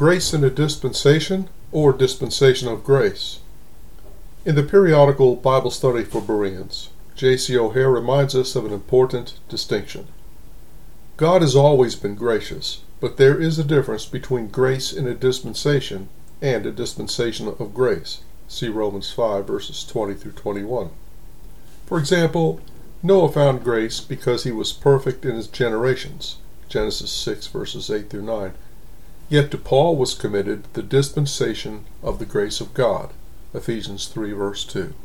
Grace in a dispensation or dispensation of grace? In the periodical Bible study for Bereans, J.C. O'Hare reminds us of an important distinction. God has always been gracious, but there is a difference between grace in a dispensation and a dispensation of grace. See Romans 5 verses 20 through 21. For example, Noah found grace because he was perfect in his generations. Genesis 6 verses 8 through 9. Yet to Paul was committed the dispensation of the grace of God. Ephesians 3 verse 2.